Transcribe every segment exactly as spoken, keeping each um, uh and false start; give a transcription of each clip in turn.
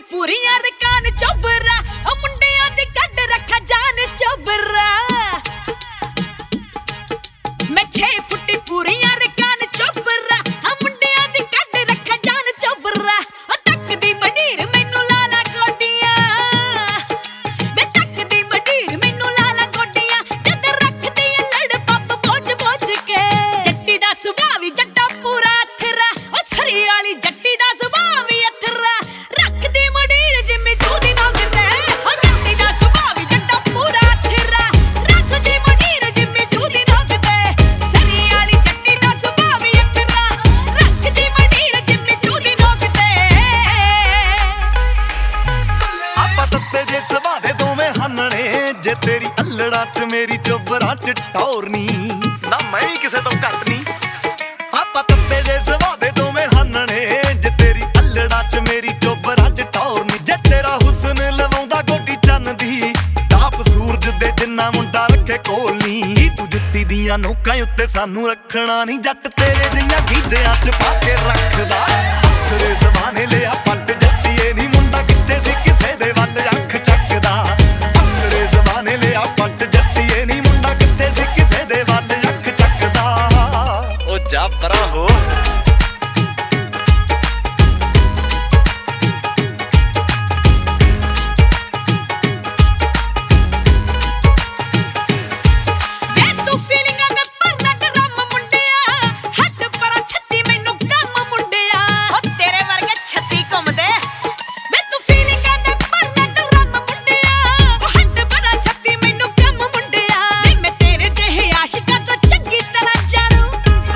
पूरियां रकान चोबरा ओ मुंडियां दी कड रखा जान चोबरा मैं छे फुटी पूरियां रकान चोबरा ओ मुंडियां दी कड रखा जान चोबरा ओ तक दी मडीर मैनू लाला गोडियां मैं तक दी मडीर मैनू लाला गोडियां जद रखदी लड़ पप बोझ बोझ के जट्टी दा सुभाव वी जट्टा पूरा अथरा ओ सरी वाली जट्टी दा सुभाव वी अथरा रखदी मडीर जिम्मे चूदी नोकते ओ जट्टी दा सुभाव वी जट्टा पूरा अथरा रखदी मडीर जिम्मे चूदी नोकते सरी वाली जट्टी दा सुभाव वी अथरा रखदी मडीर जिम्मे चूदी नोकते ਆਪਾਂ ਤੱਤੇ ਜੇ ਸੁਭਾਅ ਦੇ ਦੋਵੇਂ ਹੰਨਣੇ ਜੇ ਤੇਰੀ ਅਲੜਾ ਚ ਮੇਰੀ ਚੋਬਰਾ ਚ ਟੌਰਨੀ ਨਾ ਮੈਂ ਵੀ ਕਿਸੇ ਤੋਂ ਘੱਟ ਨਹੀਂ ਆਪਾਂ ਤੱਤੇ ਜੇ ਸੁਭਾਅ ਦੇ ਦੋਵੇਂ ਹੰਨਣੇ ਜੇ ਤੇਰੀ ਅਲੜਾ ਚ ਮੇਰੀ ਚੋਬਰਾ ਚ ਟੌਰਨੀ ਜੇ ਤੇਰਾ ਹੁਸਨ ਲਵਾਉਂਦਾ ਗੋਡੀ ਚੰਨ ਦੀ ਤਾਪ ਸੂਰਜ ਦੇ ਜਿੰਨਾ ਮੁੰਡਾ ਰੱਖੇ ਕੋਲ ਨੀ ਤੂੰ ਜੁੱਤੀ ਦੀਆਂ ਨੋਕਾਂ ਉੱਤੇ ਸਾਨੂੰ ਰੱਖਣਾ ਨਹੀਂ ਜੱਟ ਤੇਰੇ ਜਿਹੀਆਂ ਗੀਜਿਆਂ ਚ ਪਾ ਕੇ ਰੱਖਦਾ ਤੇਰੇ ਜ਼ਮਾਨੇ ਲਿਆ ਪੱਟ ਜੱਟੀਏ ਨੀ ਮੁੰਡਾ ਕਿੱਥੇ ਸੀ ਕਿਸੇ ਦੇ ਵੱਲ ਅੱਖ ਚੱਕਦਾ ਤੇਰੇ ਜ਼ਮਾਨੇ ਲਿਆ ਪੱਟ ਜੱਟੀਏ ਨੀ ਮੁੰਡਾ ਕਿੱਥੇ ਸੀ ਕਿਸੇ ਦੇ ਵੱਲ ਅੱਖ ਚੱਕਦਾ ਉਹ ਜਾ ਪਰਾਂ ਹੋ ਵੇ ਤੂੰ ਫੀਲਿੰਗਾਂ ਦੇ ਭਰਨਾ ਡਰਮ ਮੁੰਡਿਆ ਹੱਟ ਪਰਾਂ ਛੱਤੀ ਮੈਨੂੰ ਕੰਮ ਮੁੰਡਿਆ ਓ ਤੇਰੇ ਵਰਗੇ ਛੱਤੀ ਘੁੰਮਦੇ ਵੇ ਤੂੰ ਫੀਲਿੰਗਾਂ ਦੇ ਭਰਨਾ ਡਰਮ ਮੁੰਡਿਆ ਓ ਹੱਟ ਪਰਾਂ ਛੱਤੀ ਮੈਨੂੰ ਕੰਮ ਮੁੰਡਿਆ ਵੇ ਮੈਂ ਤੇਰੇ ਜਿਹੇ ਆਸ਼ਿਕਾਂ ਤੋਂ ਚੰਗੀ ਤਰ੍ਹਾਂ ਜਾਣੂ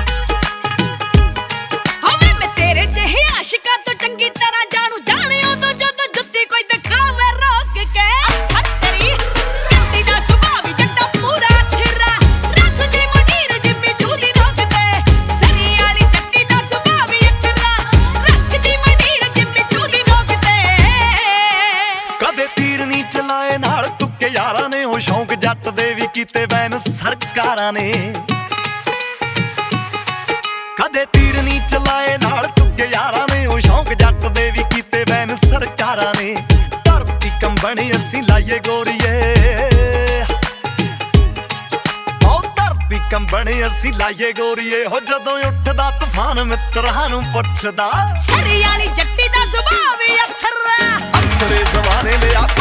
ਓ ਵੇ ਮੈਂ ਤੇਰੇ ਜਿਹੇ ਆਸ਼ਿਕਾਂ ਤੋਂ ਚੰਗੀ ਤਰ੍ਹਾਂ ਜਾਣੂ ਜਾਣਿਓ ਤੋਂ ਜਦੋਂ ਜੁੱਤੀ ਕੋਈ ਦਿਖਾਵੇ ਰੋਕ ਕੇ ਹੱਟਰੀ ਜੱਟੀ ਦਾ ਸੁਭਾਅ ਵੀ ਜੱਟਾ ਪੂਰਾ ਅਥਰਾ ਰੱਖਦੀ ਮਡੀਰ ਜਿੰਮੀ ਚੂਦੀ ਨੋਕਦੇ ਸਰੀ ਵਾਲੀ ਜੱਟੀ ਦਾ ਸੁਭਾਅ ਵੀ ਅਥਰਾ ਰੱਖਦੀ ਮਡੀਰ ਜਿੰਮੀ ਚੂਦੀ ਨੋਕਦੇ ਕਦੇ ਤੀਰ ਨਹੀਂ ਚਲਾਏ ਨਾਲ ਤੁੱਕੇ ਯਾਰਾਂ ਨੇ ਉਹ ਸ਼ੌਂਕ ਜੱਟ ਦੇ ਵੀ ਕੀਤੇ ਬੈਨ ਸਰਕਾਰਾਂ ਨੇ ਕਦੇ ਤੀਰ ਨਹੀਂ ਚਲਾਏ ਨਾਲ ਤੁੱਕੇ ਯਾਰਾਂ ਨੇ ਉਹ ਸ਼ੌਂਕ ਜੱਟ ਦੇ ਵੀ ਕੀਤੇ ਬੈਨ ਸਰਕਾਰਾਂ ਨੇ ਧਰਤੀ ਕੰਬਣੀ ਅਸੀਂ ਲਾਈਏ ਗੋਰੀਏ ਉਹ ਧਰਤੀ ਕੰਬਣੀ ਅਸੀਂ ਲਾਈਏ ਗੋਰੀਏ ਹੋ ਜਦੋਂ ਉੱਠਦਾ ਤੂਫਾਨ ਮਿੱਤਰਾਂ ਨੂੰ ਪੁੱਛਦਾ ਸਰੀ ਵਾਲੀ ਜੱਟੀ ਦਾ ਸੁਭਾਅ ਵੀ ਅਥਰਾ ਤੇਰੇ ਜ਼ਮਾਨੇ ਲਿਆ